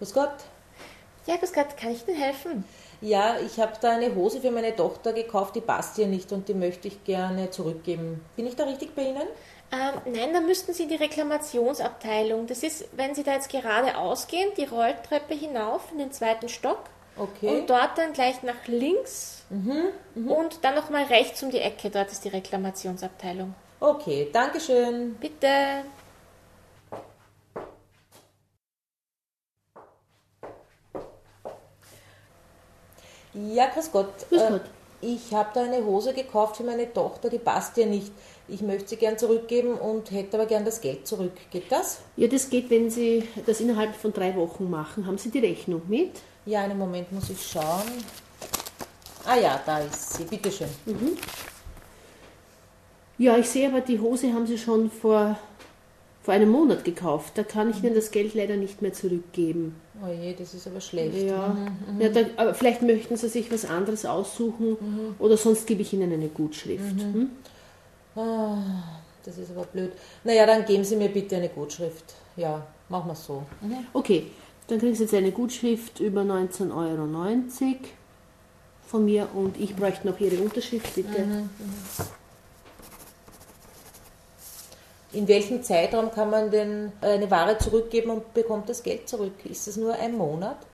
Grüß Gott. Ja, grüß Gott, kann ich Ihnen helfen? Ja, ich habe da eine Hose für meine Tochter gekauft, die passt ihr nicht und die möchte ich gerne zurückgeben. Bin ich da richtig bei Ihnen? Nein, dann müssten Sie in die Reklamationsabteilung. Das ist, wenn Sie da jetzt geradeaus gehen, die Rolltreppe hinauf in den zweiten Stock Okay. und dort dann gleich nach links und dann nochmal rechts um die Ecke. Dort ist die Reklamationsabteilung. Okay, Dankeschön. Bitte. Ja, grüß Gott. Grüß Gott. Ich habe da eine Hose gekauft für meine Tochter, die passt ihr nicht. Ich möchte sie gern zurückgeben und hätte aber gern das Geld zurück. Geht das? Ja, das geht, wenn Sie das innerhalb von 3 Wochen machen. Haben Sie die Rechnung mit? Ja, einen Moment muss ich schauen. Ah ja, da ist sie. Bitteschön. Ja, ich sehe aber, die Hose haben Sie schon vor einem Monat gekauft. Da kann ich Ihnen das Geld leider nicht mehr zurückgeben. Oh je, das ist aber schlecht. Ja, aber vielleicht möchten Sie sich was anderes aussuchen oder sonst gebe ich Ihnen eine Gutschrift. Ah, das ist aber blöd. Naja, dann geben Sie mir bitte eine Gutschrift. Ja, machen wir es so. Okay, dann kriegen Sie jetzt eine Gutschrift über 19,90 € von mir und ich bräuchte noch Ihre Unterschrift, bitte. In welchem Zeitraum kann man denn eine Ware zurückgeben und bekommt das Geld zurück? Ist das nur ein Monat?